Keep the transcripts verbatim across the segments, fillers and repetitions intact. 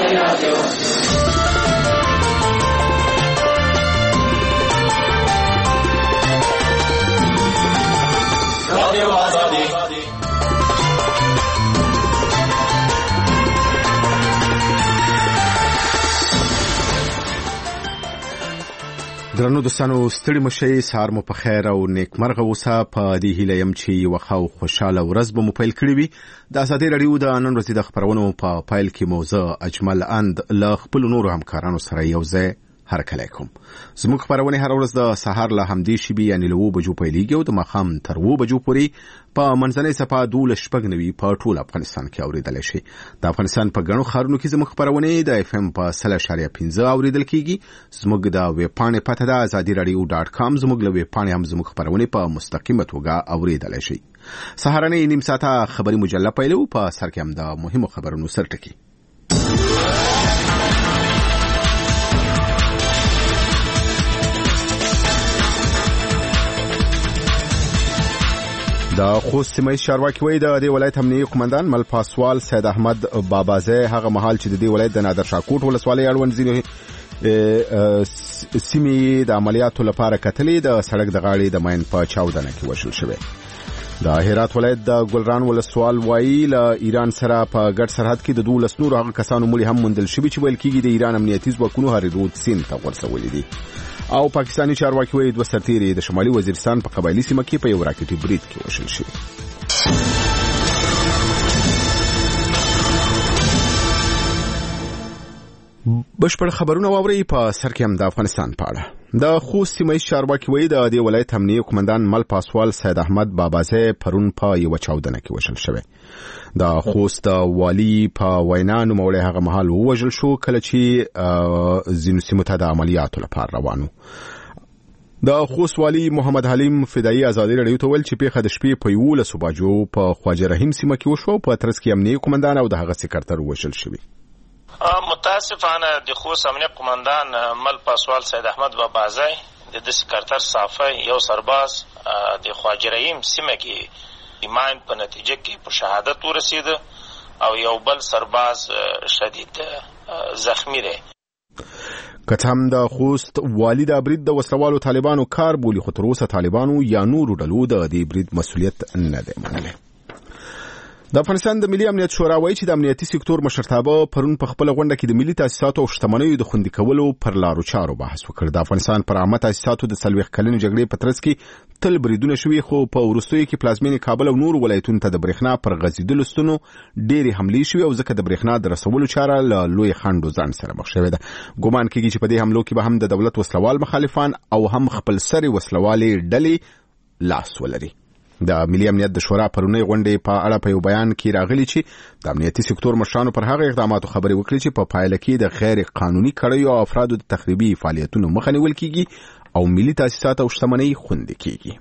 درنو دوستانو ستړي مشي سهار مو په خیر او نیکمرغه اوسه. په دې هیله يم چې یو خو خوشاله ورځ به مو پیل کړی وي. د ازادي رادیو د نن ورځې د خبرونو په پایل کې موضوع اجمل اند ل خپل نور همکارانو سره یو ځای حرکت علیکم. زموږ خبرونه هر ورځ د سهار له همدې شیبي یعنی له وو بجو پیلېږي او د ماخام تر وو بجو پورې په منځنۍ صفه دوله شپږ نوي په ټول افغانستان کې اوریدل شي. د افغانستان په ګڼو ښارونو کې زموږ خبرونه د اف ام په صفر اشاریه پنځه اوریدل کیږي. زموږ د ویب پاڼې پته ده azadi radio dot com. زموږ له ویب پاڼې هم زموږ خبرونه په مستقیمه توګه اوریدل شي. سهارنۍ نیم ساعته خبري مجله پیلو په سر کې هم د مهمو خبرونو سرټکی. د خوست سیمه چارواکي وایي د دې ولایت امنیتي قومندان مل پاسوال سید احمد بابازه هغه مهال چې د دې ولایت د نادر شاکوټ ولسوالۍ اړوند ځینې سیمې د عملیاتو لپاره کتلې د سړک د غاړې د ماین په چاودنه کې وشل شوې. د هرات ولایت د ګلران ولسوال وایي له ایران سره په ګډ سرحد کې د دولس نور هغه کسانو مړي هم موندل شوي چې ویل کېږي د ایران امنیتي ځواکونو هاري رود سیند ته ورسولي دي. او پاکستانی چارواکي وایي دوه سرتیري د شمالي وزیرستان په قبایلي سیمه کې په یو راکټي برید کې وشل شوي. بشپړ خبرونه واوري په سر کې هم د افغانستان په اړه. د خوست سیمه چارواکي وایي د دې ولایت امنیتي قومندان مل پاسوال سید احمد بابازه پرون په یو چاودنه کې وشل شوی. د خوست والی په وینا نوموړی هغه مهال ووژل شو کله چې ځینو سیمو ته د عملیاتو لپاره روانو. د خوست والی محمد حلیم فدایی ازادي رادیو ته ویل چې پیښه د شپې په یولسو بجو په خواجه رحیم سیمه کې وشو. په ترڅ کې امنیتي قومندان او د هغه سکرټر وژل شوی. متاسفانه د خوست امنیتي قومندان مل پاسوال سید احمد بابازه د د سکرټر صافه یو سرباز د خواجه رحیم سیمه کې ایمان په نتیجه کې په شهادت ورسید او یو بل سرباز شدید زخمی دی. که هم د خوست والی د برید د وسلوالو طالبانو کار بولی خو تر اوسه طالبانو یا نورو ډلو د دې برید مسؤلیت نه دی منلی. د افغانستان د ملي امنیت شورا وایي چې د امنیتي سکتور مشرتابه پرون په خپل غونډه کې د ملي تاسیساتو او شتمنیو د خوندي کولو پر لارو چارو بحث وکړ. د افغانستان پر عامه تاسیساتو د څلوېښت کلنې جګړې په ترڅ کې تل بریدونه شوي خو په وروستیو کې پلازمینې کابل او نور ولایتونو ته د برېښنا پر غځېدلو ستنو ډېرې حملې شوي او ځکه د برېښنا د رسولو چاره له لوی خنډو ځان سره مخ شوې ده. ګومان کېږي چې په دې حملو کې به هم د دولت وسلوال مخالفان او هم خپل سري وسلوالې ډلې لاس ولري. د ملي امنیت د شورا پرونی غونډې په اړه په یو بیان کې راغلي چې د امنیتي سکتور مشرانو پر هغه اقداماتو خبرې وکړي چې په پایله کې د غیر قانوني کړیو او افرادو د تخریبي فعالیتونو مخه نیول کیږي او ملي تاسیسات او شتمنۍ خوندي کیږي.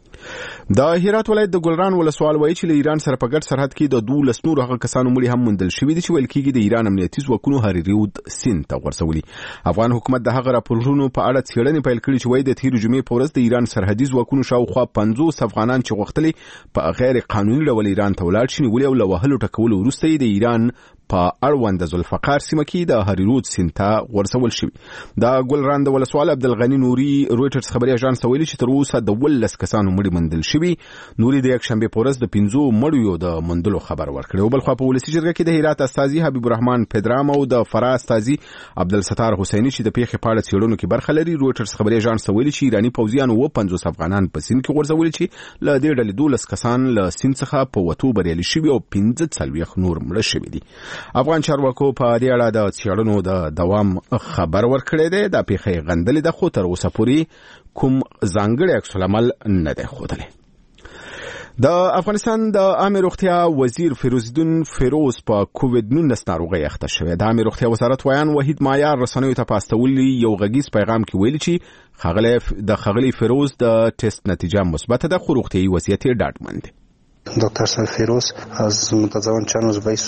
د هرات ولایت د ګلران ولسوال وایي چې له ایران سره په ګډ سرحد کې د دولس نور هغه کسانو مړي هم موندل شوي دي چې ویل کېږي د ایران امنیتي ځواکونو هاري رود سیند ته ورسولي. افغان حکومت د هغه راپورونو په اړه څېړنې پیل کړې چې وایي د تېرې جمعې په ورځ د ایران سرحدي ځواکونو شاوخوا پنځوس افغانان چې غوښتلې په غیر قانوني ډول ایران ته ولاړ شي نیولي او له وهلو ټکولو وروسته یې د ایران په اړوند د ذوالفقار سیمه کې د هاري رود سیند ته ورسول شوي. د ګلران د ولسوال عبدالغني نوري رويټرز خبري اژانس ته ویلي چې تر اوسه د ولس کسانو مړي موندل شوي. نوري د یکشنبه په ورځ د پنځو مړیو د موندلو خبر ورکړی. او بل خو په ولسی جرګه کې د هرات استاذي حبیب الرحمن پدرام او د فرا استاذي عبدالستار حسیني چې د پیښې په اړه څېړنو کې برخه لري رويټرز خبري اژانس ته ویلي چې ایرانی پوځیان و پنځوس افغانان په سیند کې ورسول چې له دې ډلې دولس کسان له سیند څخه په وتو بریالي شوي او پنځه څلوېښت نور مړه شوي دي. افغان چارواکو په دې اړه د څېړنو د دوام خبر ورکړی دی. د پیښې غندلې ده خو تر اوسه پورې کوم ځانګړی عکس العمل نه دی ښودلی. د افغانستان د عامه روغتیا وزیر فیروزالدین فیروز په کووډ نولس ناروغۍ اخته شوی. د عامه روغتیا وزارت ویان وحید معیار رسنیو ته په استولي یو غږیز پیغام کې ویلي چې خغلی د خغلی فیروز د ټیسټ نتیجه مثبت ده خو روغتیایي وضعیت یې ډاډمن دی. دکتر صاحب فیروز از منتظران چند روز بیسو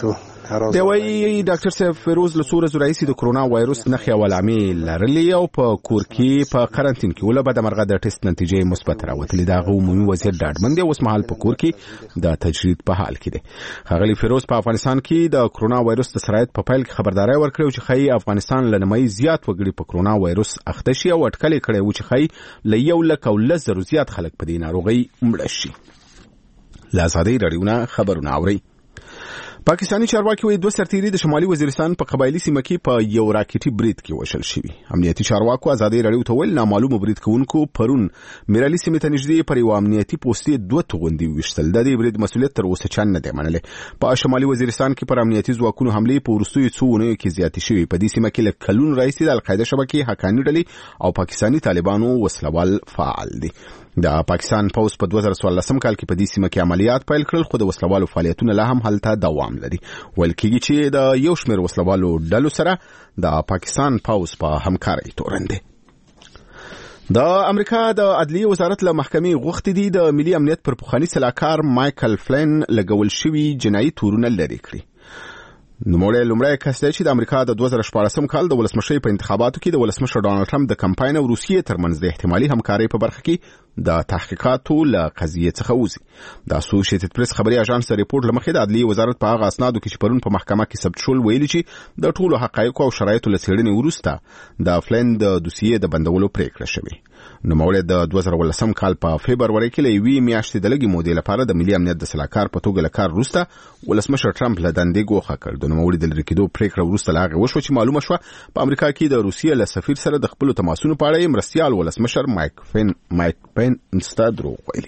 دی وايي ډاکټر صاحب فیروز له څو ورځو راهیسې د کرونا وایروس نښې او علامې لرلې او په کور کې په قرنټین کې ول بعد مرغه د ټیسټ نتیجې مثبت راوتلې. دا عمومي وضعیت ډاډمن دی، اوس مهال په کور کې د تجرید په حال کې دی. ښاغلي فیروز په افغانستان کې د کرونا وایروس د سرایت په پیل کې خبرداري ورکړه چې خی افغانستان لنمای زیات وګړي په کرونا وایروس اخته شي او اټکل کړي و چې خی ل یو لک او لس زرو زیات خلک په دې ناروغي مړ شي. لا ازادي رادیونا خبرونه اوري. پاکستانی چارواکي وایي دوه سرتیري د شمالي وزیرستان په قبایلی سیمه کې په یو راکټي برید کې وشل شوی. امنیتي چارواکو ازادي رادیو ته ویل نامعلوم برید کوونکو پرون میرالي سیمه ته نږدې پر یو امنیتي پوسټي دوه توغندي وشتل. د دې برید مسؤلیت تر اوسه چا نه دی منلی. په شمالي وزیرستان کې پر امنیتي ځواکونو حمله په وروستیو څو ونیو کې زیاتې شوې. په دې سیمه کې له کلونو راهیسې د القاعده شبکې حقاني ډلې او پاکستاني طالبانو وسلوال فعال دي. د پاکستان پوز په دوه زره څوارلسم کال کې په دې سیمه کې عملیات پیل کړل، خو د وسلوالو فعالیتونه لا هم هلته دوام لري. ول کېږي چې د یو شمېر وسلوالو ډلو سره د پاکستان پوز په همکارۍ تورن دي. د امریکا د عدلیه وزارت له محکمې غوښتي دي د ملي امنیت پر پخواني سلاکار مایکل فلین لګول شوي جنایي تورونه لرې کړي. نوموړی لومړی کس دی چې د امریکا د دوه زره شپاړسم کال د ولسمشرۍ په انتخاباتو کې د ولسمشر ډانلډ ټرمپ د کمپاین او روسیې ترمنځ د احتمالي همکارۍ په برخه کې د تحقیقاتو له قضیې څخه وځي. د اسوسییټډ پریس خبري اژانس د ریپورت لمخې د عدلیه وزارت په هغه اسنادو کې چې پرون په محکمه کې ثبت شول ویلي چې د ټولو حقایقو او شرایطو له څېړنې وروسته د فلین د دوسیې د بندولو پریکړه شوې. نوموړی د دوه زره ولسم کال په فبروري کې له یوې میاشتې د لږې مودې لپاره د ملي امنیت د سلاکار په توګه له کار وروسته ولسمشر ټرمپ له دندې ګوښه کړ. د نوموړي د لرې کېدو پریکړه وروسته له هغې وشوه چې معلومه شوه په امریکا کې د روسیې له سفیر سره د خپلو تماسونو په اړه مرستیال ولسمشر مایک پین مایک پین دروغ ویلي.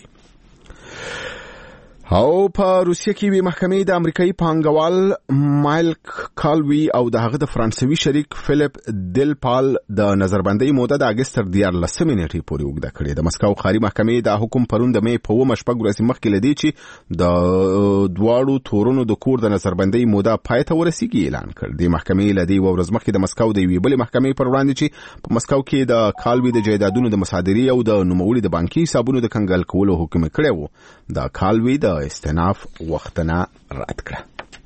او په روسیه کې وی محکمې د امریکایي پانګوال مایلک کالوی او د هغه د فرانسوي شریک فلیپ دل پال د نظربندۍ موده د اگست تر دیارلسمې نیټې پورې اوږده کړې. د مسکو ښاري محکمې دا حکم پرون د مې په اوومه شپږ ورځې مخکې له دې چې د دواړو تورونو د کور د نظربندۍ موده پای ته ورسیږي اعلان کړ. د محکمې له دې یوه ورځ مخکې د مسکو د یوې بلې محکمې پر وړاندې چې په مسکو کې د کالوی د جایدادونو د مصادرې او د نوموړي د بانکي حسابونو د کنګل کولو حکم کړی و. د کالوی د استناف وختنا رد کړه.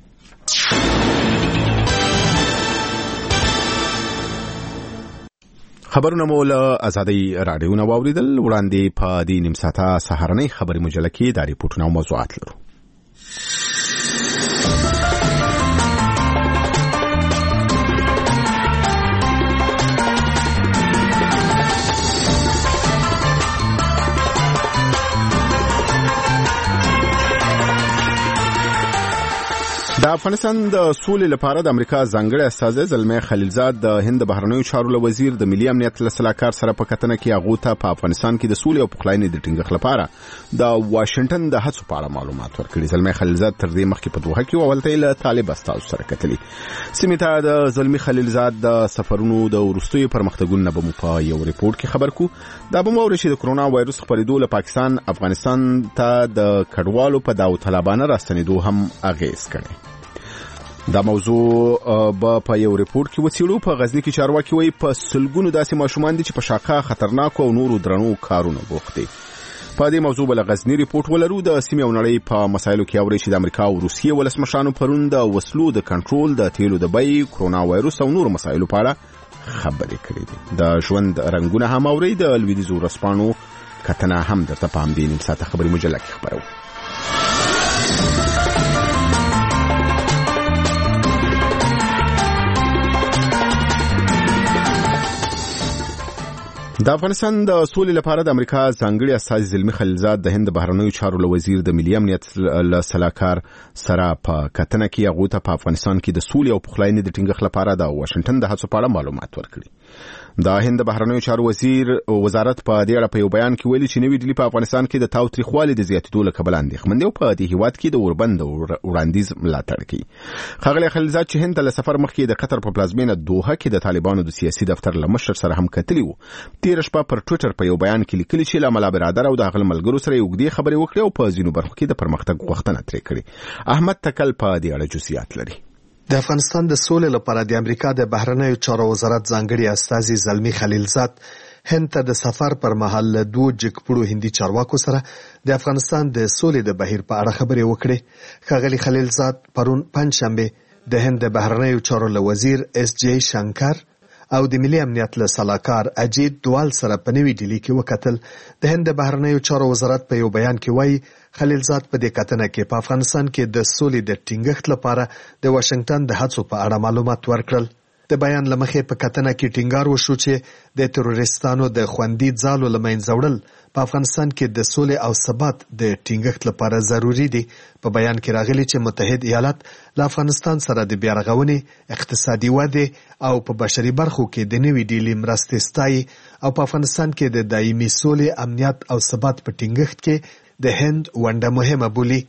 خبرونه مو له ازادي رادیو نه واوریدل. وړاندې په دې نیم ساعته سهارنۍ خبري مجله کې د ریپورتونو او موضوعات لرو. د افغانستان د سولې لپاره د امریکا ځانګړی استازی زلمی خلیلزاد د هند بهرنیو چارو له وزیر د ملي امنیت له سلاکار سره په کتنه کې هغه ته په افغانستان کې د سولې او پخلاینې د ټینګښت لپاره د واشنگټن د هڅو په اړه معلومات ورکړي. زلمی خلیلزاد تر دې مخکې په دوحه کې اولته له طالب استازو سره کتلي. سیمې ته د زلمی خلیلزاد د سفرونو د وروستیو پرمختګونو نه به مو په یو ریپورت کې خبر کو. دا به مو ورشي د کرونا وایروس خپرېدو له پاکستان افغانستان ته د کډوالو په داوطلبانه راستنېدو هم اغېز کړي. دا موضوع به په یو ریپورت کې وڅېړو. په غزنی کې چارواکي وایي په سلګونو داسې ماشومان دي چې په شاقه خطرناکو او نورو درنو کارونو بوخت دي. په دې موضوع بل غزنی ریپورت ولرو. د سیمې او نړۍ په مسایلو کې اوري چې د امریکا او روسیې ولسمشرانو پرون د وسلو د کنټرول، د تیلو د بیې، کرونا وایروس او نورو مسایلو په اړه خبرې کړې دي. د ژوند رنګونه هم اوري. د لویدیځو ورځپاڼو کتنه هم درته په همدې نیم ساعته خبري مجله کې خبرو. د افغانستان د سولې لپاره د امریکا ځانګړي استازي زلمی خلیلزاد د هند بهرنیو چارو له وزیر د ملي امنیت له سلاکار سره په کتنه کې هغه ته په افغانستان کې د سولې او پخلاینې د ټینګښت لپاره د واشنگټن د هڅو په اړه معلومات ورکړي. د هند بهرنیو چارو وزیر وزارت په دې اړه په یو بیان کې ویلي چې نوې ډلې په افغانستان کې د تاوتریخوالي د زیاتېدو له کبله اندېښمن دي او په دې هیواد کې د اوربند وړاندیز ملاتړ کوي. ښاغلی خلیلزاد چې هند ته له سفر مخکې د قطر په پلازمینه دوحه کې د طالبانو د سیاسي دفتر له مشر سره هم کتلي وو. تېره شپه پر ټویټر په یو بیان کې لیکلي چې له ملا برادر او د هغه ملګرو سره اوږدې خبرې وکړې او په ځینو برخو کې د پرمختګ غوښتنه ترې کړې. احمد تکل په دې اړه جزئیات لري. د افغانستان د سولې لپاره د امریکا د بهرنیو چارو وزارت ځانګړي استازي زلمی خلیلزاد هند ته د سفر پر مهال له دوه جګپړو هندي چارواکو سره د افغانستان د سولې د بهیر په اړه خبرې وکړې. ښاغلي خلیلزاد پرون پنځشنبه د هند د بهرنیو چارو له وزیر اس جی شنکر او د ملي امنیت له سلاکار اجیت دوال سره په نوي ډیلي کې وکتل. د هند د بهرنیو چارو وزارت په یو بیان کې وایي خلیلزاد په دې کتنه کې په افغانستان کې د سولې د ټینګښت لپاره د واشنگټن د هڅو په اړه معلومات ورکړل. د بیان لمخې په کتنه کې ټینګار وشو چې د تروریستانو د خوندي ځالو له منځه وړل په افغانستان کې د سولې او ثبات د ټینګښت لپاره ضروری دي. په بیان کې راغلي چې متحد ایالات له افغانستان سره د بیا رغونې، اقتصادي ودې او په بشري برخو کې د نوي ډیلي مرستې ستایي او په افغانستان کې د دایمي سولې، امنیت او ثبات په ټینګښت کې د هند ونډه مهمه بولي.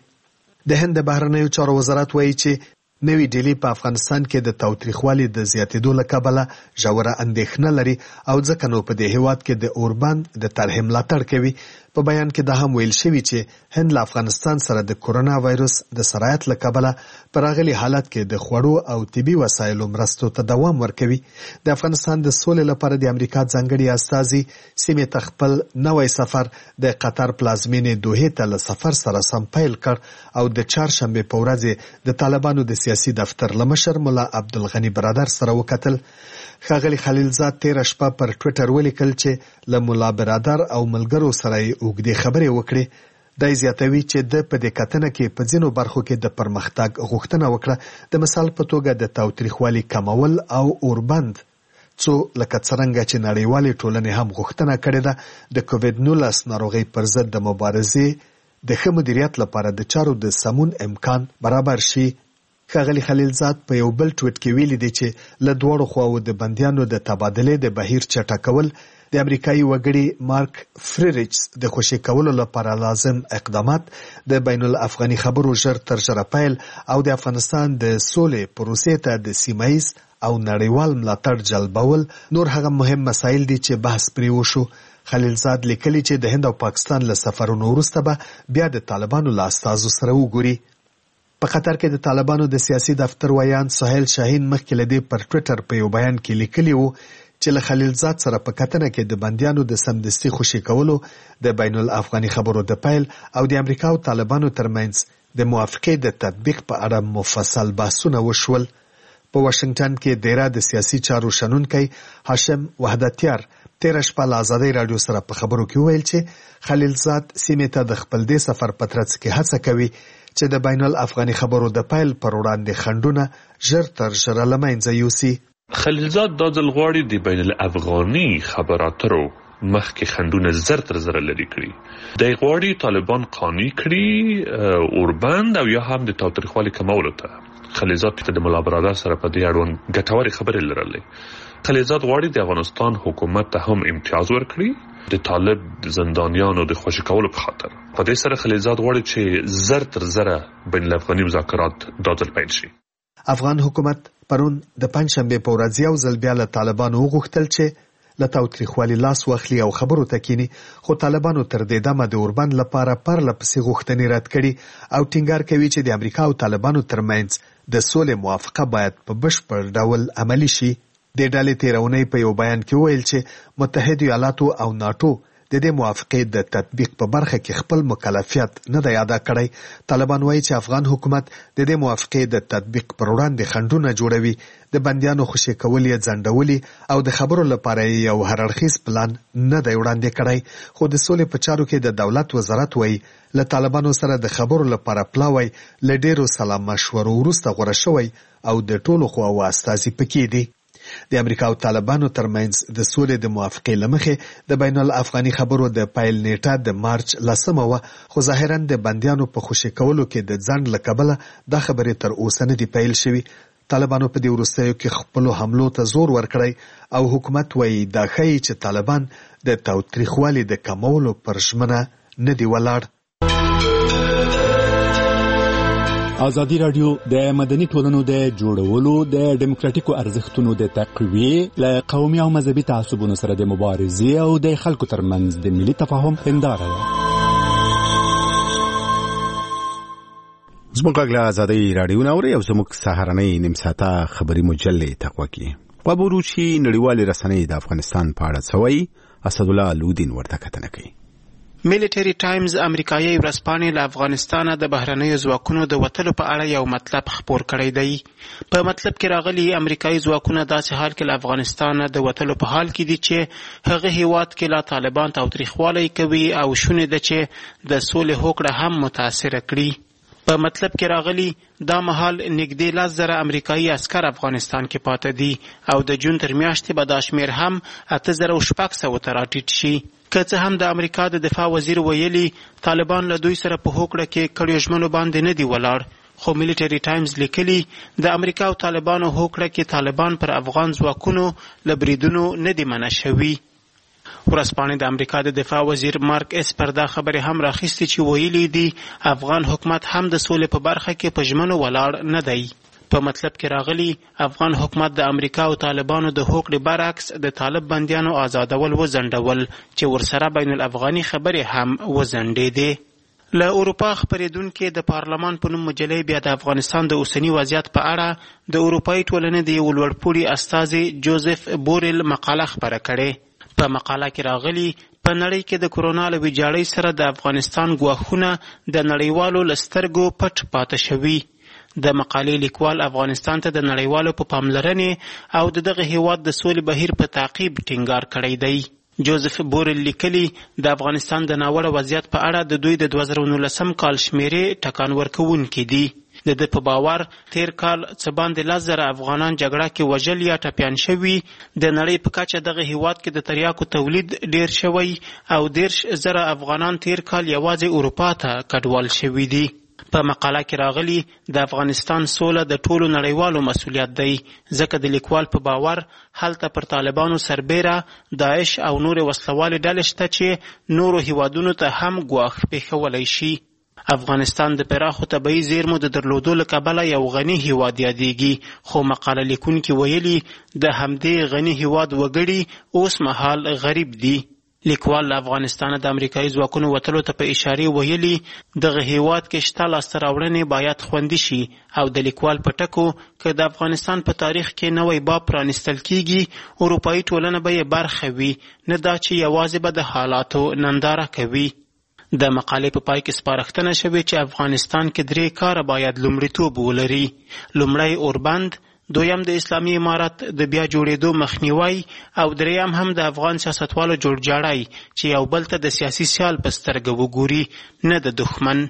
د هند د بهرنیو چارو وزارت وایي چې نوی ډیلی په افغانستان کې د تاوتریخوالي د زیاتېدو له کبله ژوره اندېښنه لري او ځکه نو په دې هیواد کې د اوربند د طرحې ملاتړ کوي. په بیان کې دا هم ویل شوي چې هند له افغانستان سره د کورونا وایرس د سرایت له کبله په راغلي حالت کې د خوړو او طبي وسایلو مرستو ته دوام ورکوي. د افغانستان د سولې لپاره د امریکا ځانګړي استازي سیمې ته خپل نوی سفر د قطر پلازمینې دوحې ته له سفر سره سم پیل کړ او د چهارشنبې په ورځ د طالبانو د سیاسي دفتر له مشر ملا عبدالغني برادر سره وکتل. ښاغلي خلیلزاد تیره شپه پر ټویټر ولیکل چې له ملا برادر او ملګرو سره یې اوږدې خبرې وکړې. دا زیاتوي چې د په دې کتنه کې په ځینو برخو کې د پرمختګ غوښتنه وکړه، د مثال په توګه د تاوتریخوالي کمول او اوربند، څو لکه څرنګه چې نړیوالې ټولنې هم غوښتنه کړې ده د کووډ نولس ناروغۍ پر ضد د مبارزې د ښه مدیریت لپاره د چارو د سمون امکان برابر شي. ښاغلي خلیلزاد په یو بل ټویټ کې ویلي دی چې له دواړو خواوو د بندیانو د تبادلې د بهیر چټکول د امریکایي وګړي مارک فریریچ د خوشي کولو لپاره لازم اقدامات، د بین الافغاني خبرو ژر تر ژره پیل او د افغانستان د سولې پروسې ته د سیمایي او نړیوال ملاتړ جلبول نور هغه مهم مسایل دي چې بحث پرې وشو. خلیلزاد لیکلي چې د هند او پاکستان له سفرونو وروسته به بیا د طالبانو له استازو سره وګوري. په قطر کې د طالبانو د سیاسي دفتر ویان سهیل شاهین مخکې له دې پر ټویټر په یو بیان کې لیکلي وو چې له خلیلزاد سره په کتنه کې د بندیانو د سمدستي خوشي کولو، د بین الافغاني خبرو د پیل او د امریکا او طالبانو ترمنځ د موافقې د تطبیق په اړه مفصل بحثونه وشول. په واشنگټن کې دیره د سیاسي چارو شنونکی هاشم وحدتیار تیره شپه له ازادۍ راډیو سره په خبرو کې ویل چې خلیلزاد سیمې ته د خپل دې سفر په ترڅ کې هڅه کوي چې د بین الافغاني خبرو د پیل پر وړاندې خنډونه ژر تر ژره له منځه یوسي. خلیلزاد دا ځل غواړي د بین الافغاني خبراترو مخکې خنډونه زر تر زره لري کړي. د غواړي طالبان قانع کړي اوربند او یا هم د تاوتریخوالي کمولو ته. خلیلزاد ته د ملا برادر سره په دې اړوند ګټورې خبرې لرلې. خلیلزاد غواړي د افغانستان حکومت ته هم امتیاز ورکړي د طالب زندانیانو د خوشي کولو په خاطر. په دې سره خلیلزاد غواړي چې زر تر زره بین الافغاني مذاکرات دا ځل پیل شي. افغان حکومت پرون د پنځشنبې په ورځ یو ځل بیا له طالبانو وغوښتل چې له تاوتریخوالي لاس واخلي او خبرو ته کینی، خو طالبانو تر دې دمه د اوربند لپاره پرله پسې غوښتنې رد کړي او ټینګار کوي چې د امریکا او طالبانو ترمنځ د سولې موافقه باید په بشپړ ډول عملي شي. د ډلې تیرونی په یو بیان کې ویل چې متحد ایالاتو او ناتو د دې موافقې د تطبیق په برخه کې خپل مکلفیت نه دی ادا کړی. طالبان وایي چې افغان حکومت د دې موافقې د تطبیق پر وړاندې خنډونه جوړوي، د بندیانو خوشي کول یې ځنډولي او د خبرو لپاره یو هررخیز پلان نه دی وړاندې کړی. خو د سولې په چارو کې د دولت وزارت وایي له طالبانو سره د خبرو لپاره پلاوی له ډیرو سلا مشورو وروسته غوره شوی او د ټولو خواوو استازي پکې دي. د امریکا او طالبانو ترمنځ د سولې د موافقې لمخې د بین الافغاني خبرو د پیل نیټه د مارچ لسمه وه، خو ظاهرا د بندیانو په خوشي کولو کې د ځنډ له کبله دا خبرې تر اوسه نه دي پیل شوي. طالبانو په دې وروستیو کې خپلو حملو ته زور ورکړی او حکومت وایي دا ښیي چې طالبان د تاوتریخوالي د کمولو پر ژمنه نه دي ولاړ. ازادي راډیو د مدني ټولنو د جوړولو، د ډیموکراتیکو ارزښتونو د تقویې، له قومي او مذهبي تعصبونو سره د مبارزې او د خلکو ترمنځ د ملي تفاهم هنداره ده. زموږ غږ له ازادي راډیو نه اوري او زموږ سهارنۍ نیم ساعته خبري مجلې تقوا کی قبوروچی نړیوال رسنۍ د افغانستان په اړه څوي اسد الله لودین ورته کتنه کوي. میلیټری ټایمز امریکایي ورځپاڼې له افغانستانه د بهرنیو ځواکونو د وتلو په اړه یو مطلب خپور کړی دی. په مطلب کې راغلي امریکایي ځواکونه داسې حال کې له افغانستانه د وتلو په حال کې دي چې هغه هیواد کې لا طالبان تاوتریخوالی کوي او شونې ده چې د سولې هوکړه هم متاثره کړي. په مطلب کې راغلي دا مهال نږدې لس زره امریکایي عسکر افغانستان کې پاته دي او د جون تر میاشتې به دا شمېر هم اته زره او شپږ سوو ته راټیټ شي. که څه هم د امریکا د دفاع وزیر ویلي طالبان له دوی سره په هوکړه کې کړیو ژمنو باندې نه دي ولاړ، خو میلیټری ټایمز لیکلي د امریکا او طالبانو هوکړه کې طالبان پر افغان ځواکونو له بریدونو نه دي منع شوي. ورځپاڼې د امریکا د دفاع وزیر مارک اسپر دا خبرې هم راخیستې چې ویلي دي افغان حکومت هم د سولې په برخه کې په ژمنو ولاړ نه دی. په مطلب کې راغلي افغان حکومت د امریکا او طالبانو د هوکړې برعکس د طالب بندیانو آزادول وځنډول چې ورسره بین الافغاني خبرې هم وځنډېدې. له اروپا خپرېدونکې د پارلمان په نوم مجلې بیا د افغانستان د اوسني وضعیت په اړه د اروپایي ټولنې د یو لوړپوړي استازي جوزف بورل مقاله خپره کړې. په مقاله کې راغلي په نړۍ کې د کرونا له ویجاړۍ سره د افغانستان ګواښونه د نړیوالو له سترګو پټ پاته شوي. د مقالې لیکوال افغانستان ته د نړیوالو په پاملرنې او د دغه هیواد د سولې بهیر په تعقیب ټینګار کړی دی. جوزف بورل لیکلي د افغانستان د ناوړه وضعیت په اړه د دوی د دوه زره نولسم کال شمیرې ټکان ورکوونکي دي. د ده په باور تیر کال څه باندې لس زره افغانان جګړه کې وژل یا ټپیان شوي. د نړۍ په کچه دغه هیواد کې د تریاکو تولید ډیر شوی او دیرش زره افغانان تیر کال یوازې اروپا ته کډوال شوي دي. په مقاله کې راغلي د افغانستان سوله د ټولو نړیوالو مسؤلیت دی، ځکه د لیکوال په باور هلته پر طالبانو سربیره داعش او نور وسلوالې ډلې شته چې نورو هیوادونو ته هم ګواښ پیښولی شي. افغانستان د پراخو طبیعي زیرمو د درلودو له کبله یو غني هیواد یادیږي، خو مقاله لیکونکي ویلي د همدې غني هیواد وګړي اوس مهال غریب دي. لیکوال له افغانستانه د امریکایي ځواکونو وتلو ته په اشارې ویلي دغه هیواد کې شته لاسته راوړنې باید خوندي شي او د لیکوال په ټکو که د افغانستان په تاریخ کې نوی باب پرانیستل کیږي اروپایي ټولنه به یې برخه وي، نه دا چې یوازې به د حالاتو ننداره کوي. د مقالې په پای کې سپارښتنه شوې چې افغانستان کې درې کاره باید لومړیتوب ولري. لومړی اوربند، دویم د اسلامي امارت د بیا جوړېدو مخنیوی او دریم هم د افغان سیاستوالو جوړجاړی چې یو بل ته د سیاسي سیال په سترګه وګوري، نه د دښمن.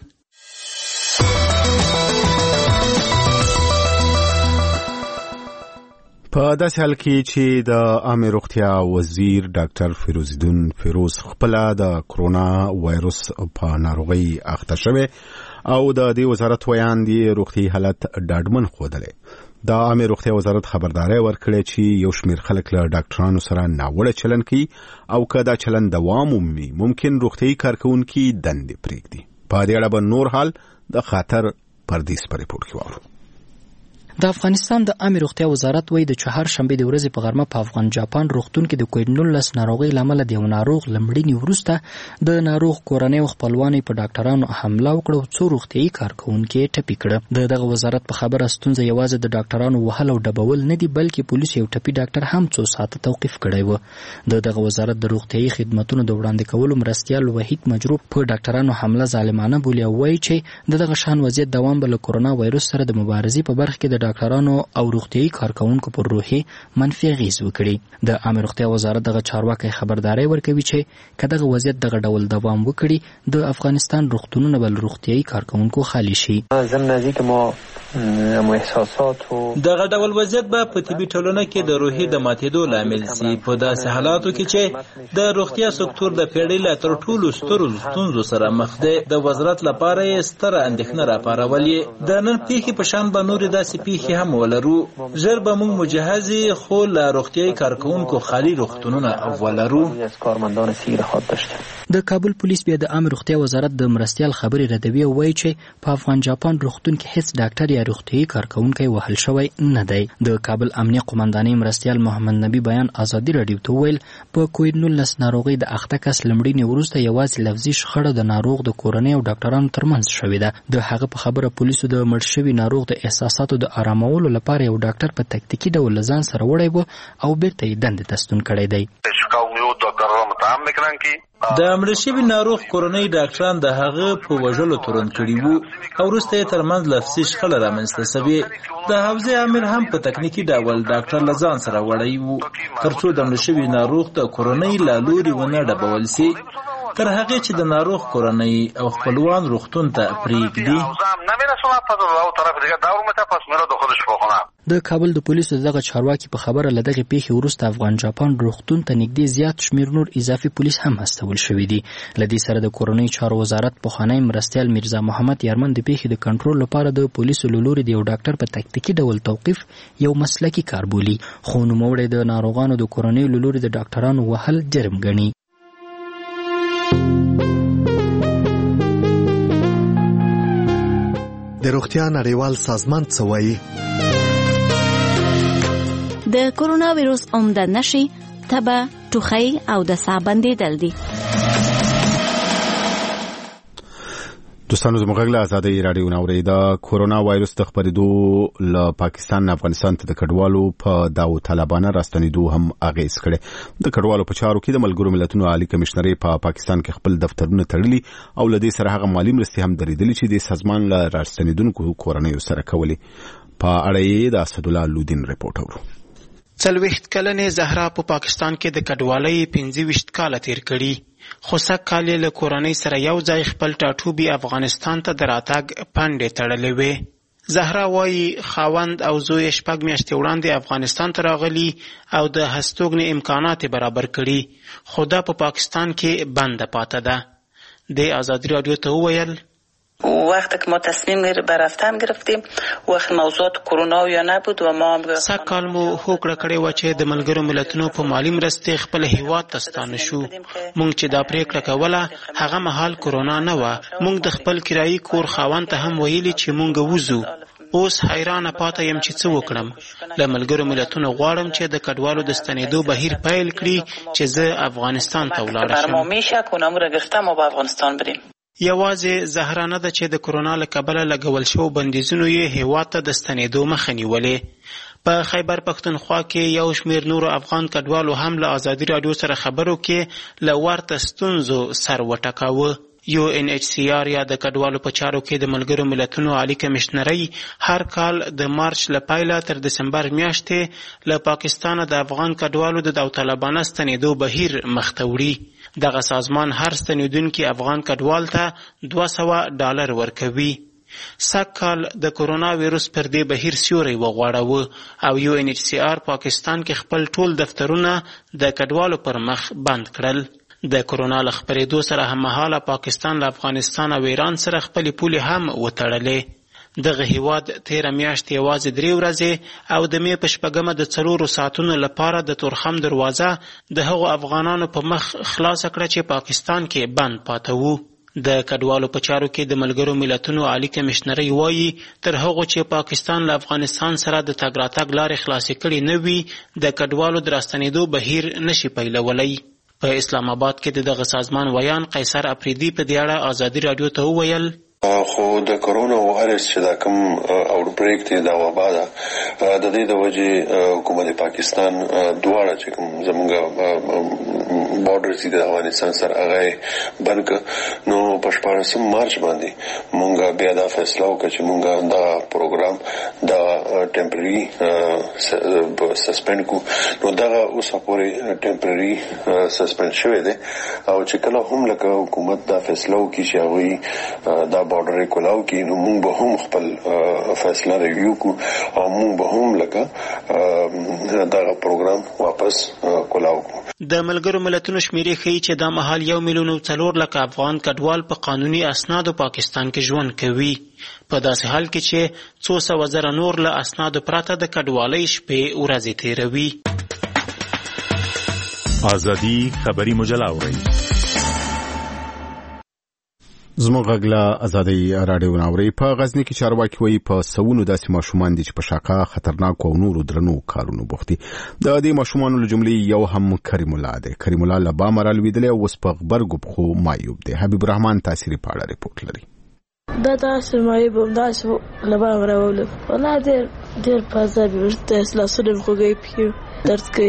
په داسې حال کې چې د عامه روغتیا وزیر ډاکټر فیروزالدین فیروز خپله د کرونا وایرس په ناروغۍ اخته شوی او د دې وزارت ویاندې روغتیایي حالت ډاډمن ښودلی. د عامه روغتیا وزارت خبرداري ورکړې چې یو شمېر خلک له ډاکټرانو سره ناوړه چلند کوي او که دا چلند دوام ومومي ممکن روغتیایي کارکوونکي دندې پرېږدي. په دې اړه به نور حال د خاطر پردیس په ریپورټ کې واورو. د افغانستان د عامه روغتیا وزارت وایي د چهارشنبې د ورځې په غرمه په افغان جاپان روغتون کې د کووډ نولس ناروغۍ له امله د یو ناروغ له مړینې وروسته د ناروغ کورنۍ او خپلوانو په ډاکټرانو حمله وکړه او څو روغتیایي کارکوونکي یې ټپي کړه. د دغه وزارت په خبره ستونزه یوازې د ډاکټرانو وهل او ډبول نه دي، بلکې پولیس یو ټپي ډاکټر هم څو ساعته توقیف کړی و. د دغه وزارت د روغتیایي خدماتونو د وړاندې کولو مرستیال وحید مجروب په ډاکټرانو حمله ظالمانه بولي او وایي چې د دغه شان وضعیت دوام به له کرونا وایرس سره د مبارزې په برخه کې د ډاکټرانو او روغتیایي کارکوونکو پر روحي منفي اغېز وکړي. د عامه روغتیا وزارت دغه چارواکي خبرداري ورکوي چې که دغه وضعیت دغه ډول دوام وکړي د افغانستان روغتونونه به له روغتیایي کارکوونکو خالي شي. دغه ډول وضعیت به په طبي ټولنه کې د روحي د ماتېدو لامل شي، په داسې حالاتو کې چې د روغتیا سکتور د پیړۍ له تر ټولو سترو ستونزو سره مخ دی. د وزارت لپاره یې ستره اندېښنه راپارولې. د نن پیښې په شان به نورې داسې پیښې هم ولرو. ژر به موږ مجهزې خو له روغتیایي کارکوونکو خالي روغتونونه ولرو. د کابل پولیس بیا د عامه روغتیا وزارت د مرستیال خبرې ردوي او وایي چې په افغان جاپان روغتون کې هیڅ ډاکټر یا روغتیایي کارکوونکی وهل شوی نه دی. د کابل امنیه قومندانۍ مرستیال محمد نبی بیان ازادي راډیو ته وویل په کووډ نولس ناروغۍ د اخته کس له مړینې وروسته یوازې لفظي شخړه د ناروغ د کورنۍ او ډاکټرانو ترمنځ شوې ده. د هغه په خبره پولیسو د مړ شوي ناروغ د احساساتو د آرامولو لپاره یو ډاکټر په تکتیکي ډول له ځان سره وړی و او بیرته یې دندې ته ستون کړی دی. تام نکړن کی د امر شوی ناروغ کورنۍ ډاکټران د هغه په وژلو تورن کړي وو او وروسته ترمنځ لفظي شخړه رامنځته شوې. د حوزې امیر هم په تکنیکی ډول ډاکټر لزان سره وړي وو ترڅو د امر شوی ناروغ د کورنۍ لالوري ونه ډبول سي تر هغه چې د ناروغ کورنۍ او خپلوان روغتون ته پریږدي. د کابل د پولیسو دغه چارواکي په خبره لدغه پیښې وروسته افغان جاپان روغتون ته نږدې زیات شمیر نور اضافي پولیس هم هستول شوي دي. لدې سره د کورنۍ چارو وزارت پخوانی مرستیال میرزا محمد یارمن د پیښې د کنټرول لپاره د پولیسو له لوري د یو ډاکټر په تکتیکي ډول توقیف یو مسلکي کار بولي، خو نوموړی د ناروغانو د کورنۍ له لوري د ډاکټرانو وهل جرم ګڼي. د روغتیا نړیوال سازمان څه وایي؟ د کرونا ویروس عمده نښې تبه، ټوخی او د ساه بندېدل دي. دوستانو زموږ له آزادۍ راډیو ناوري د کورونا وایروس د خپرېدو له پاکستان نه افغانستان ته د کډوالو په داو طالبانه راستنېدو هم اغېز کړي. د کډوالو په چارو کې د ملګرو ملتونو عالی کمشنري په پا پاکستان کې خپل دفترونه تړلي او له دې سره هغه مالی مرستې هم درېدلې چې د سازمان له راستنېدونکو کورنیو سره کولې. په اړه یې د اسدالله لودین رپورټ اورو. څلوېښت کلنې زهرا په پا پاکستان کې د کډوالۍ پنځه ویشت کاله تیر کړي، خو سږ کال یې له کورنۍ سره یو ځای خپل ټاټوبي افغانستان ته د راتګ پنډې تړلې وې. زهرا وایي خاوند او زوی شپږ میاشتې وړاندې افغانستان ته راغلي او د هستوګنې امکانات برابر کړي، خو دا په پاکستان کې بنده پاته ده. د آزادی رادیو ته وویل وقتی که ما تصمیم به رفتن گرفتیم وقت موضوعات کرونا یا نبود و ما هم سږ کال مو هوکړه کړې وه چې د ملګرو ملتونو په مالي مرستې خپل هیواد ته ستانه شو. موږ چې دا پریکړه کوله هغه مهال کرونا نه وه. موږ د خپل کرایي کور خاوند ته هم ویلي چې موږ وځو. اوس حیرانه پاته یم چې څه وکړم. له ملګرو ملتونو غواړم چې د کډوالو د ستنېدو بهیر پیل کړي چې زه افغانستان ته ولاړ شم. برنامه‌ای که اونم را گرفتم و به افغانستان بریم. یوازې زهرا نه ده چې د کرونا له کبله لګول شو بندیزونو یې هیواد ته د ستنېدو مخه نیولې. په خیبر پښتونخوا کې یو شمیر نورو افغان کډوالو هم له آزادي راډیو سره خبرو کې له ورته ستونزو سر وټکاوه. یو ان ایچ سی آر یا د کډوالو په چارو کې د ملګرو ملتونو عالی کمشنري هر کال د مارچ له پیله تر دسمبر میاشتې له پاکستانه د افغان کډوالو د داوطلبانه ستنېدو بهیر مخته وړي. دغه سازمان هر ستنېدونکي افغان کډوال ته دوه سوه ډالر ورکوي. سږ کال د کرونا ویروس پر دې بهیر سیوری وغوړاوه او یو ان ایچ سی آر پاکستان کې خپل ټول دفترونه د کډوالو پر مخ بند کړل. د کرونا له خپرېدو سره هممهاله پاکستان له افغانستان او ایران سره خپلې پولې هم وتړلې. دغه هیواد تیره میاشت یوازې درې ورځې او د مې په شپږمه د څلورو ساعتونو لپاره د تورخم دروازه د هغو افغانانو په مخ خلاصه کړه چې پاکستان کې بند پاته وو. د کډوالو په چارو کې د ملګرو ملتونو عالی کمشنري وایي تر هغو چې پاکستان له افغانستان سره د تګ راتګ لارې خلاصې کړي نه وي د کډوالو د راستنېدو بهیر نشي پیلولی. په اسلام آباد کې د دغه سازمان ویان قیصر افریدي په دې اړه آزادي راډیو ته وویل خو د کرونا وایرس چې دا کوم اوټ بریک دی دا وبا ده د دې د وجې حکومت پاکستان دواړه چې کوم زموږ بارډرز دي د افغانستان سره هغه بند نو په شپاړسم مارچ باندې مونږ بیا دا فیصله وکړه چې مونږ دا پروګرام دا ټمپرري سسپند کو. نو دا اوس پورې ټمپرري سسپند شوی دی او چې کله هم لکه حکومت دا فیصله وکړي چې هغوی دا بارډر کولاو کې نو مونږ به هم خپل فیصله ریویو کو او مونږ به هم لکه دا پروګرام واپس کولاو کو. د ملګرو ملتونو شمیرې ښیي چې دا مهال یو میلیون او څلور لکه افغان کډوال په قانوني اسنادو پاکستان کې ژوند کوي. په داسې حال کې چې څو سوه زره نور له اسنادو پرته د کډوالۍ شپې ورځې تیروي. آزادي خبري مجله اورئ. زموږ غږ له آزادۍ راډیو ناوري. په غزني کې چارواکي وایي په سوونو داسې ماشومان دي چې په شاقه خطرناک او نورو درنو کارونو بوخت دي. د دې ماشومانو له جملې یو هم کریم الله دی. کریم الله له بامه رالوېدلی او اوس په غبرګو پښو معیوب دی. حبیب الرحمن تاثیري په اړه رپورټ لري. دا تاسو معیوب هم داسې له بامه راولم. والله ډېر ډېر په عذاب یم. داسې لاسونه مې خوږوي، پښې درد کوي.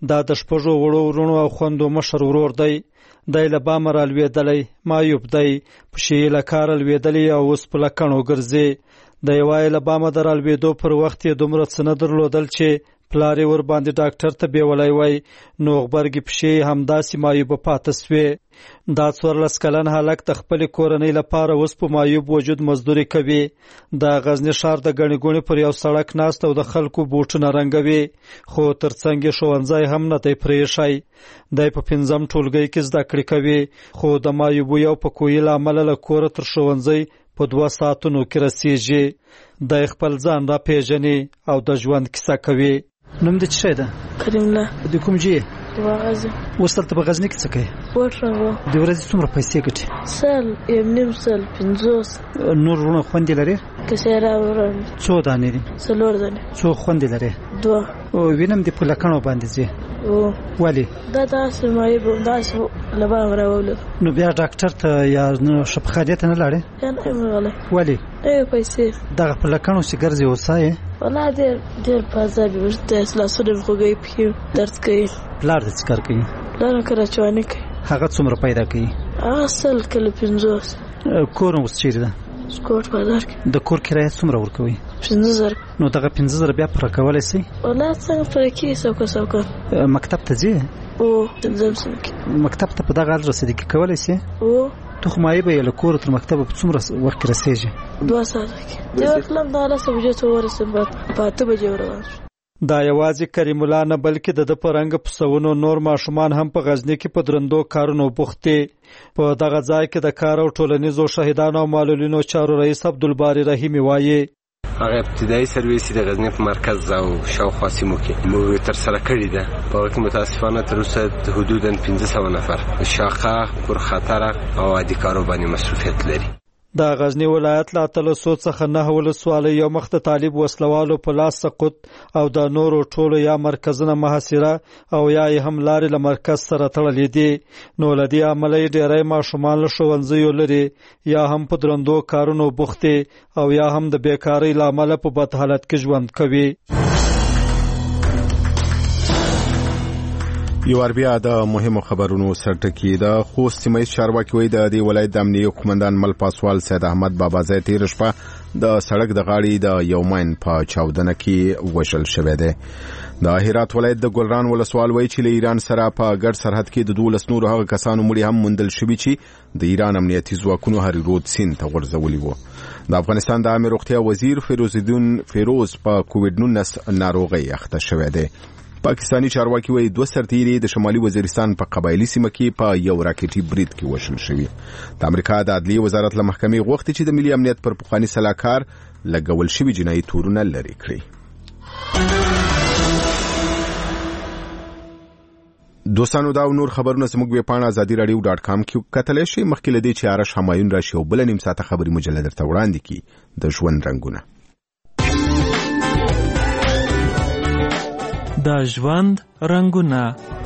دا د شپږو وړو ورونو او خوندو مشر ورور دی. دی له بامه رالوېدلی، معیوب دی، پښې یې له کاره لوېدلې او اوس په لکڼو ګرځي. دی وایي له بامه د رالوېدو پر وخت یې دومره څه نه درلودل چې پلار یې ورباندې ډاکټر ته بیولی وای، نو غبرګې پښې یې همداسې معیوبه پاته سوې. دا څوارلس کلن هلک د خپلې کورنۍ لپاره اوس په معیوب وجود مزدوري کوي. د غزني ښار د ګڼې ګوڼې پر یو سړک ناست او د خلکو بوټونه رنګوي، خو تر څنګ یې ښوونځی هم نه دی پرېښی. دی په پنځم ټولګۍ کې زده کړې کوي، خو د معیوبۍ او پکویي له امله له کوره تر ښوونځی په دوه ساعتونو کې رسیږي. دی خپل ځان را پیژني او د ژوند کیسه کوي. نوم دې څه ده؟ کریم الله. د کوم ځای؟ د غزني. اوس دلته په غزني کې څه کوي؟ بوټ رنګو. د ورځې څومره پیسې ګټي؟ سل، یم نیم سل، پنځوس. نور ورونه خوندې لري؟ که سیاره ورونه. څو دانې دي؟ څلور دانې. څو خوندې لري؟ دوه. او وینم دې په لکڼو باندې ځي. او ولې؟ دا داسې مایب داسې له بام راولل. نو بیا ډاکټر ته یا شفاخانې ته نه لاړې؟ یا نه یم غلی. ولې؟ ای پیسې. دغه په لکڼو چې ګرځې اوسه یې؟ والله ډېر ډېر په عذاب یې ورته لاسونه مې خوږوي، پښې درد کوي. پلار دې څه کار کوي؟ پلار مې کراچواني کوي. هغه څومره پیدا کوي؟ هغه سل کله پنځوس. کور اوس چیرې ده؟ سکوټ بازار کې. د کور کرایه څومره ورکوي؟ پنځه زره. نو دغه پنځه زره بیا پوره کولی شئ؟ والله څنګه پوره کېږي څوکه څوکه. مکتب ته ځې؟ او پنځم صنف کې. مکتب ته په دغه حال رسېدګي کولی شې؟ او ته خو معیوبه یې، له کوره تر مکتبه په څومره وخت کې رسېږي؟ دوه ساعته کې. زه ورتلم دغه لس بجې ته ورسېدم، په اته بجې روان شوم. دا یوازې کریم الله نه بلکې د ده په رنګه پسونو نور ماشومان هم په غزني کې په درندو کارونو بوخت دي. په دغه ځای کې د کار او ټولنیزو شهیدانو او معلولینو چارو رئیس عبدالباري رحیمي وایي هغه ابتدایي سرویس د غزنی په مرکز او شاوخوا سیمو کې موږ تر سره کړی ده. په هغه کې متاسفانه تر اوسه حدوداً پنځه سوه نفر شاقه، پرخطره او عادي کارو باندې مصروفیت لري. د غزنی ولایت له اتلسو څخه نهه ولسوالۍ یو مخ د طالب وسلوالو په لاس سقوط او د نورو ټولو یا مرکزونه محاصره او یا یې هم لارې له مرکز سره تړلې دي. نو له دې امله یې ډېری ماشومان له ښوونځیو لرې یا هم په درندو کارونو بوخت دي او یا هم د بیکارۍ له امله په بد حالت کې ژوند کوي. یو اربیا د مهمو خبرونو سرټکی د خوست سیمه چارواکي وای د دې ولایت د امنیه قومندان مل پاسوال سید احمد بابازی تیر شپه د سړک د غاړې د یو ماین په چاودنه کې وشل شوی دی. د هرات ولایت د ګلران ولسوال وای چې له ایران سره په ګډ سرحد کې د دولس نورو هغه کسانو مړي هم موندل شوي چې د ایران امنیتي ځواکونو هری رود سیند ته غورځولي وو. د افغانستان د عامه روغتیا وزیر فیروز الدین فیروز په کووډ نولس ناروغي اخته شوی دی. پاکستانی چارواکي وایي دوه سرتیري د شمالي وزیرستان په قبایلی سیمه کې په یو راکټي برید کې وشل شوي. د امریکا د عدلیې وزارت له محکمې غوښتي چې د ملي امنیت پر پخواني سلاکار لګول شوي جنایي تورونه لرې کړي. دوستانو دا نور خبرونه زموږ ویب پاڼه ازادي رادیو ډاټ کام کې کتلی شئ. مخکې له دې چې آرش همایون راشي او بله نیم ساعته خبري مجله درته وړاندې کړي د ژوند رنګونه. د ژوند رنګونه.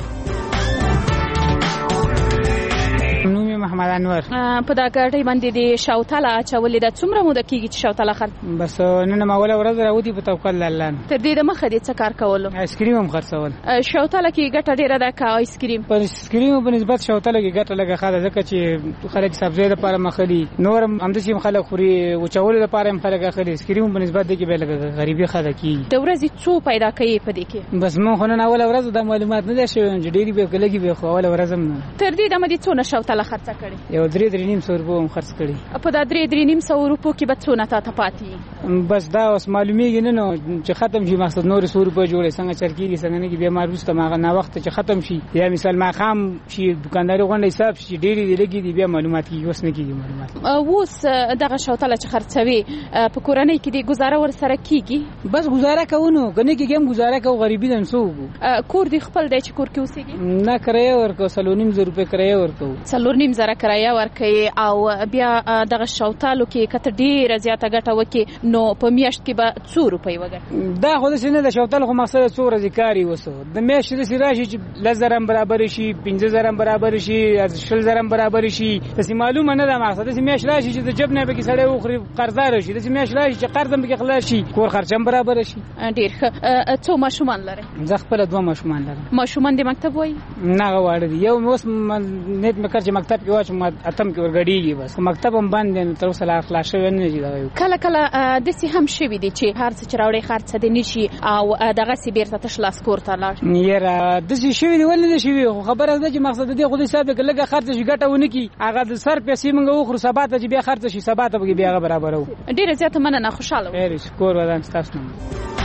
نوم محمد انور. په دا ګاډۍ باندې د شاوتاله اچولې ده. څومره موده کېږي چې شاوتاله خر؟ بس نن ما اوله ورځ راودي په توکل الله. تر دې د مخه دې څه کار کولو؟ آیسکریم هم خرڅول. شاوتاله کې ګټه ډېره ده که آیسکریم؟ په آیسکریم په نسبت شاوتاله کې ګټه لږه ښه ده، ځکه چې خلک سبزۍ دپاره مخلي، نور هم همداسې هم خلک خوري، وچولو دپاره هم خلک اخلي. آیسکریم په نسبت دې کې بیا لږه غریبي ښه ده کېږي. د ورځې څو پیدا کوي په دې کې؟ بس مونږ خو نن اوله ورځ دا معلومات نه ده شوي چې ډېرې به که لږې به خو اوله ورځ هم نه. تر دې دمه دې څونه شاوتاله خرڅه کړې؟ یو درې درې نیم سوه روپو هم خرڅ کړي. په دا درې درې نیم سوه روپو کې به څونه تا ته پاتې؟ بس دا اوس معلومیږي نه نو چې ختم شي مقصد نور سوه روپۍ جوړې څنګه چل کېږي څنګه نه کېږي. بیا ما وروسته ماغه ناوخته چې ختم شي یا مثال ماښام شي دکانداري غونډه حساب شي ډېرې دې لږې دي بیا معلومات کېږي. اوس نه کېږي معلومات. اوس دغه شاوتاله چې خرڅوي په کورنۍ کې دې ګزاره ورسره کېږي؟ بس ګزاره کوو نو که نه کېږي هم ګزاره کوو، غریبي ده نو څه وکړو. کور دې خپل دی چې کور کې اوسېږي؟ نه کرایه ورکوو، څلور نیم زره روپۍ کرایه ورکوو. څلور نیم زره کرایه ورکړي او بیا دغه شوتالو کې کته ډیره زیاته ګټه وکړي نو په میاشت کې به څو روپۍ وګټي؟ دا خو داسې نه ده، شوتال خو مقصد څو ورځې کار یې وسو، د میاشتې داسې راشي چې لس زره هم برابر شي، پنځه زره هم برابر شي، شل زره هم برابر شي، داسې معلومه نه ده مقصد. داسې میاشت راشي چې د جب نه پکې سړی وخوري قرضدار شي، داسې میاشت راشي چې قرض هم پکې خلاص شي، کور خرچ هم برابر شي. ډېر ښه. څو ماشومان لرئ؟ زه خپله دوه ماشومان لرم. ماشومان د مکتب وایي؟ نه هغه واړه دي، یو اوس نیت مې کړ چې مکتب کې واچوم، اتم کې ورګډېږي، بس مکتب هم بند دی، تر اوسه لا خلاص شوی نه دی. کله کله داسې هم شوي دي چې هر څه چې راوړې خرڅ دې نه شي او دغسې بېرته تش لاس کور ته لاړ. یاره داسې شوي دي، ولې نه شوي؟ خو خبره ده چې مقصد د دې خو د حساب دی که لږه خرڅه شي ګټه ونه کړي، هغه د سر پیسې موږ وخورو، سبا ته چې بیا خرڅه شي سبا ته به بیا هغه برابروو. ډېره زیاته مننه، خوشحاله اوسئ. خیر کور ودان ستاسو.